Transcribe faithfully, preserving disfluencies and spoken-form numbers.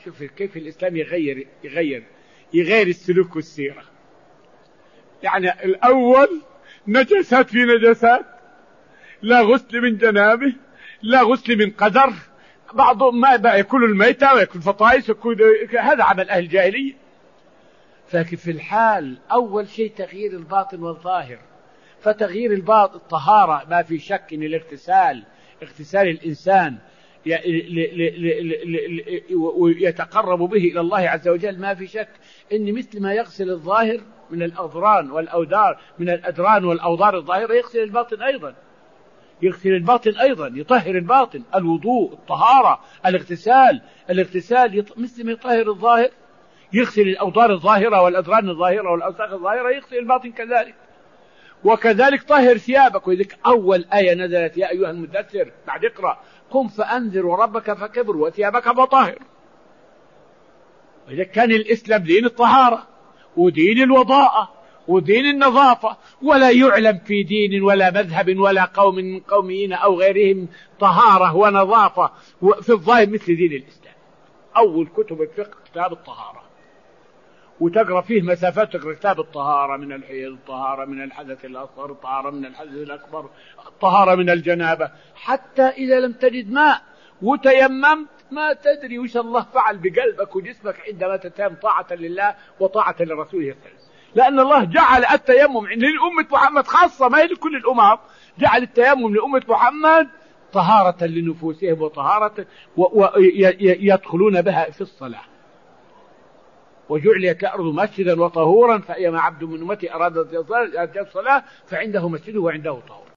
شوف كيف الإسلام يغير يغير يغير السلوك والسيرة. يعني الأول نجسات في نجسات، لا غسل من جنابه، لا غسل من قدر، بعضهم ما يأكل الميتة ويأكل فطايس، هذا عمل أهل الجاهلية. فكيف في الحال أول شيء تغيير الباطن والظاهر. فتغيير الباطن الطهارة ما في شك ان الاغتسال اغتسال الإنسان ويتقرب به إلى الله عز وجل، ما في شك ان مثل ما يغسل الظاهر من الأضران والأودار من الأدران والأوضار الظاهرة يغسل الباطن أيضا، يغسل الباطن أيضا، يطهر الباطن. الوضوء، الطهارة، الاغتسال الاغتسال يط... مثل ما يطهر الظاهر يغسل الأوضار الظاهرة والأدران الظاهرة والأوساخ الظاهرة، يغسل الباطن كذلك. وكذلك طهر ثيابك. وذلك أول آية نزلت يا أيها المدثر بعد اقرأ قم فأنذر وربك فكبر وثيابك فطهر. وإذا كان الإسلام دين الطهارة ودين الوضاءة ودين النظافة، ولا يعلم في دين ولا مذهب ولا قوم من قوميين أو غيرهم طهارة ونظافة في الظاهر مثل دين الإسلام. أول كتب الفقه كتاب الطهارة، وتقرأ فيه مسافات، تقرأ كتاب الطهارة من الحيض، الطهارة من الحدث الأصغر، الطهارة من الحدث الأكبر، الطهارة من الجنابة، حتى إذا لم تجد ماء وتيممت ما تدري وش الله فعل بقلبك وجسمك عندما تتيمم طاعة لله وطاعة لرسوله صلى الله عليه وسلم. لأن الله جعل التيمم للأمة محمد خاصة، ما هي لكل الأمم، جعل التيمم لأمة محمد طهارة لنفوسهم وطهارة ويدخلون بها في الصلاة. وجعلت الأرض مسجدا وطهورا فأيما عبد من أمتي أراد الصلاة فعنده مسجده وعنده طهور.